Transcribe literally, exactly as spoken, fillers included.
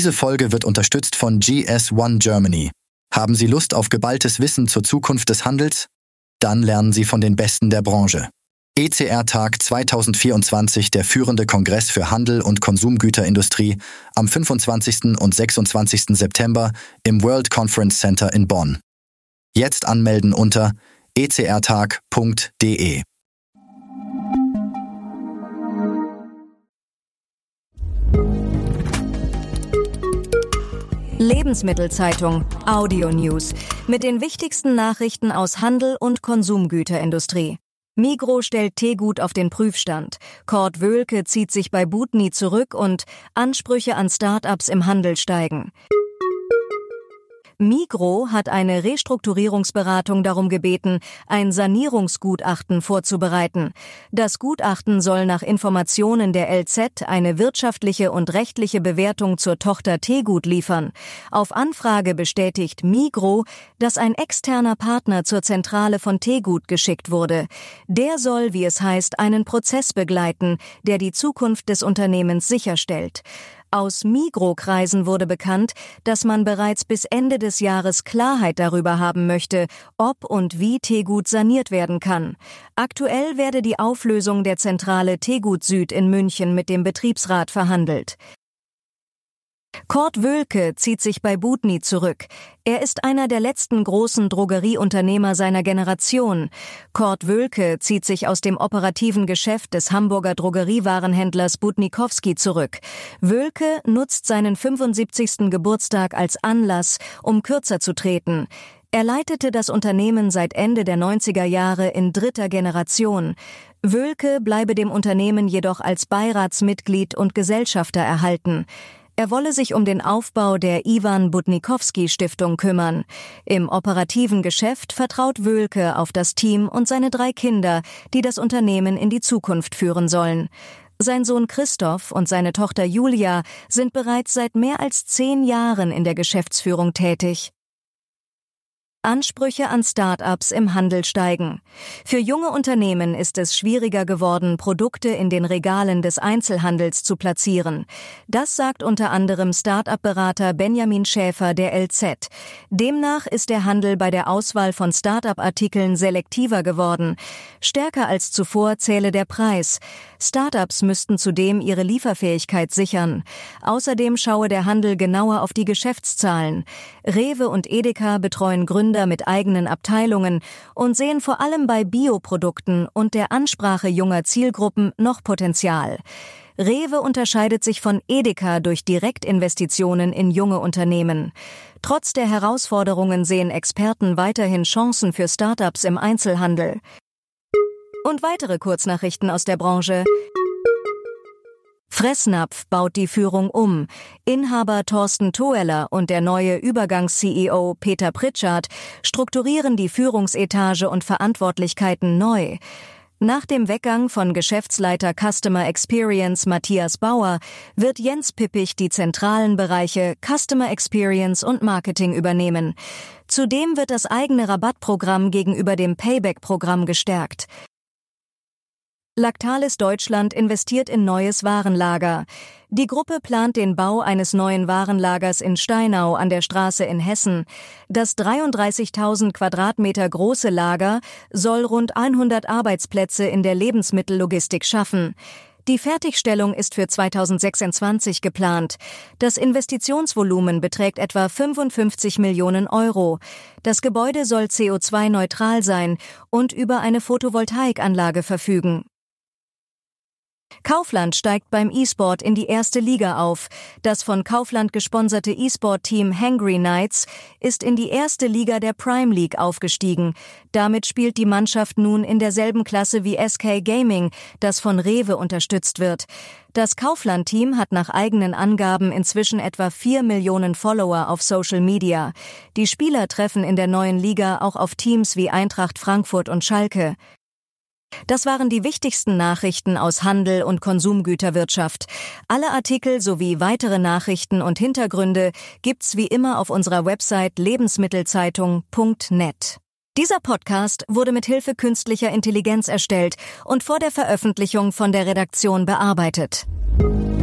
Diese Folge wird unterstützt von G S eins Germany. Haben Sie Lust auf geballtes Wissen zur Zukunft des Handels? Dann lernen Sie von den Besten der Branche. E C R-Tag zwanzig vierundzwanzig, der führende Kongress für Handel und Konsumgüterindustrie, am fünfundzwanzigsten und sechsundzwanzigsten September im World Conference Center in Bonn. Jetzt anmelden unter e c r tag punkt d e. Lebensmittelzeitung Audio News mit den wichtigsten Nachrichten aus Handel und Konsumgüterindustrie. Migros stellt Teegut auf den Prüfstand. Kurt Wöhlke zieht sich bei Butni zurück und Ansprüche an Start-ups im Handel steigen. Migros hat eine Restrukturierungsberatung darum gebeten, ein Sanierungsgutachten vorzubereiten. Das Gutachten soll nach Informationen der L Z eine wirtschaftliche und rechtliche Bewertung zur Tochter Teegut liefern. Auf Anfrage bestätigt Migros, dass ein externer Partner zur Zentrale von Teegut geschickt wurde. Der soll, wie es heißt, einen Prozess begleiten, der die Zukunft des Unternehmens sicherstellt. Aus Migros-Kreisen wurde bekannt, dass man bereits bis Ende des Jahres Klarheit darüber haben möchte, ob und wie Teegut saniert werden kann. Aktuell werde die Auflösung der Zentrale Teegut Süd in München mit dem Betriebsrat verhandelt. Kurt Wöhlke zieht sich bei Butni zurück. Er ist einer der letzten großen Drogerieunternehmer seiner Generation. Kurt Wöhlke zieht sich aus dem operativen Geschäft des Hamburger Drogeriewarenhändlers Butnikowski zurück. Wöhlke nutzt seinen fünfundsiebzigsten Geburtstag als Anlass, um kürzer zu treten. Er leitete das Unternehmen seit Ende der neunziger Jahre in dritter Generation. Wöhlke bleibe dem Unternehmen jedoch als Beiratsmitglied und Gesellschafter erhalten. Er wolle sich um den Aufbau der Iwan Butnikowski Stiftung kümmern. Im operativen Geschäft vertraut Wöhlke auf das Team und seine drei Kinder, die das Unternehmen in die Zukunft führen sollen. Sein Sohn Christoph und seine Tochter Julia sind bereits seit mehr als zehn Jahren in der Geschäftsführung tätig. Ansprüche an Start-ups im Handel steigen. Für junge Unternehmen ist es schwieriger geworden, Produkte in den Regalen des Einzelhandels zu platzieren. Das sagt unter anderem Start-up-Berater Benjamin Schäfer der L Z. Demnach ist der Handel bei der Auswahl von Start-up-Artikeln selektiver geworden. Stärker als zuvor zähle der Preis. Start-ups müssten zudem ihre Lieferfähigkeit sichern. Außerdem schaue der Handel genauer auf die Geschäftszahlen. Rewe und Edeka betreuen Gründer mit eigenen Abteilungen und sehen vor allem bei Bioprodukten und der Ansprache junger Zielgruppen noch Potenzial. Rewe unterscheidet sich von Edeka durch Direktinvestitionen in junge Unternehmen. Trotz der Herausforderungen sehen Experten weiterhin Chancen für Startups im Einzelhandel. Und weitere Kurznachrichten aus der Branche. Fressnapf baut die Führung um. Inhaber Thorsten Toeller und der neue Übergangs-C E O Peter Pritschard strukturieren die Führungsetage und Verantwortlichkeiten neu. Nach dem Weggang von Geschäftsleiter Customer Experience Matthias Bauer wird Jens Pippich die zentralen Bereiche Customer Experience und Marketing übernehmen. Zudem wird das eigene Rabattprogramm gegenüber dem Payback-Programm gestärkt. Lactalis Deutschland investiert in neues Warenlager. Die Gruppe plant den Bau eines neuen Warenlagers in Steinau an der Straße in Hessen. Das dreiunddreißigtausend Quadratmeter große Lager soll rund hundert Arbeitsplätze in der Lebensmittellogistik schaffen. Die Fertigstellung ist für zweitausendsechsundzwanzig geplant. Das Investitionsvolumen beträgt etwa fünfundfünfzig Millionen Euro. Das Gebäude soll C O zwei neutral sein und über eine Photovoltaikanlage verfügen. Kaufland steigt beim E-Sport in die erste Liga auf. Das von Kaufland gesponserte E-Sport-Team Hangry Knights ist in die erste Liga der Prime League aufgestiegen. Damit spielt die Mannschaft nun in derselben Klasse wie S K Gaming, das von Rewe unterstützt wird. Das Kaufland-Team hat nach eigenen Angaben inzwischen etwa vier Millionen Follower auf Social Media. Die Spieler treffen in der neuen Liga auch auf Teams wie Eintracht Frankfurt und Schalke. Das waren die wichtigsten Nachrichten aus Handel und Konsumgüterwirtschaft. Alle Artikel sowie weitere Nachrichten und Hintergründe gibt's wie immer auf unserer Website lebensmittelzeitung punkt net. Dieser Podcast wurde mit Hilfe künstlicher Intelligenz erstellt und vor der Veröffentlichung von der Redaktion bearbeitet.